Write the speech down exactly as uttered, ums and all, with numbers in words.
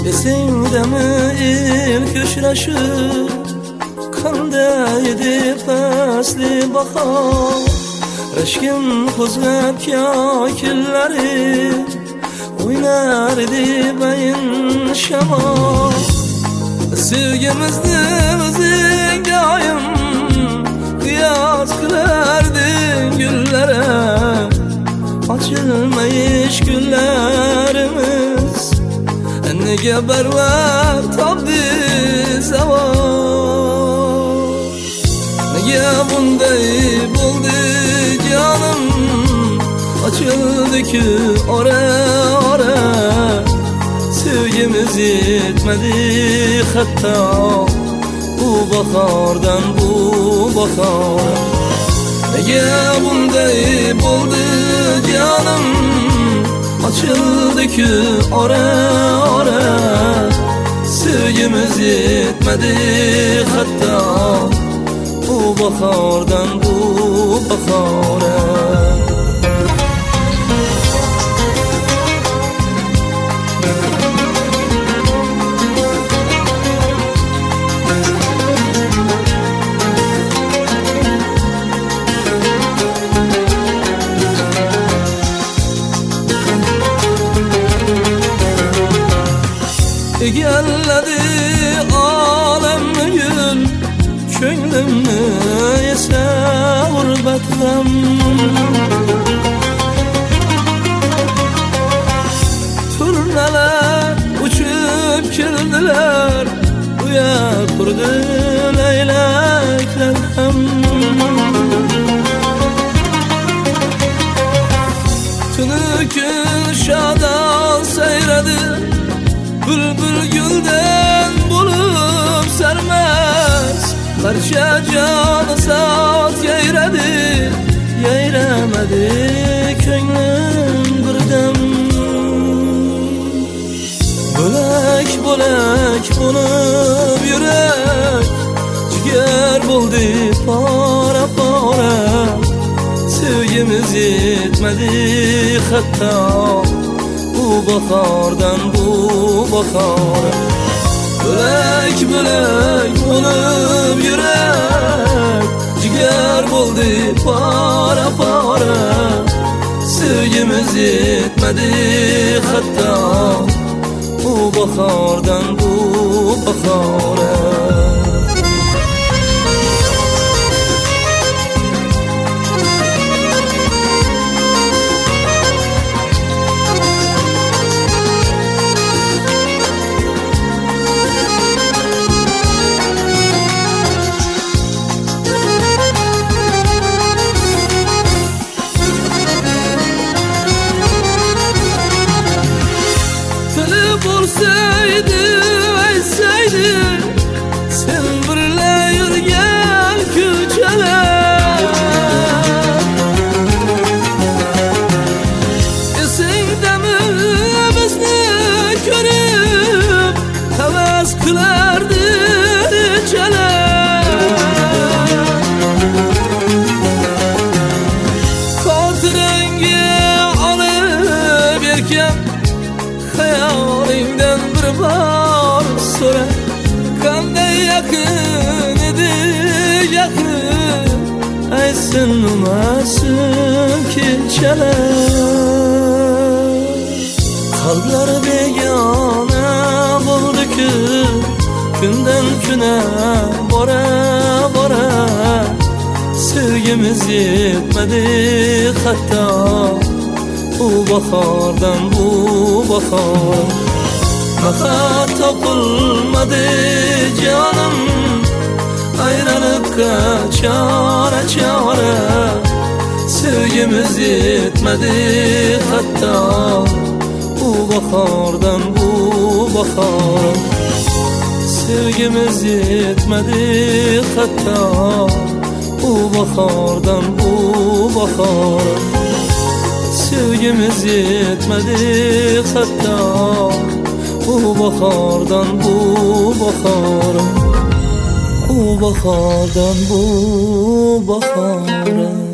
Esingdemi ilk uchrashuv, qanday edi fasli bahor, rashkim qo'zg'ab ko'killari, o'ynar edi bayin shamol. Sevgimizni o'zing doim qiyos qilarding gullara, ochilmayish kunlarimiz nega barvar topdi zavol. Nega bunday bo'ldi jonim, ochildi-ku ora ora, sevgimiz yetmadi hatto bu bahordan bu bahora. Nega bunday bo'ldi jonim, ochildi-ku ora ora, sevgimiz yetmadi hatto bu bahordan bu bahora. Egalladi olamni gul, ko'nglimni esa g'urbat g'am. Turnalar uchib keldilar, uya qurdi laylaklar ham. Tunu kun shodon sayradi, bülbül gülden bulup sermez, barcha canı saat yayradi, yayramadi ko'nglim birdam. Bo'lak bo'lak bo'lib yurak, jigar bo'ldi pora pora, sevgimiz yetmadi hatto bu bahordan bu bahora. Bo'lak bo'lak bo'lib yurak, jigar bo'ldi pora pora, sevgimiz yetmadi hatto bu bahordan bu bahora. Bo'lsaydi aysaydi, sen birla yurgan ko'chalar, esingdami bizni ko'rib havas qilardi chalar. Xotirangga olib erkan hayolingdan bir bor so'ra, qanday yaqin edi yaqin, aytsin umasin kechalar. Qalblar begona bo'ldi-ku, kundan kuna bora bora, sevgimiz yetmadi hatto bu bahordan bu bahora. Bahor topilmadi jonim, ayranibqa chora chora, sevgimiz yetmadi hatto bu bahordan bu bahora. Sevgimiz yetmadi hatto bu bahordan bu bahora. Sevgimiz yetmedi hatta bu bahardan bu bahara, bu bahardan bu bahara.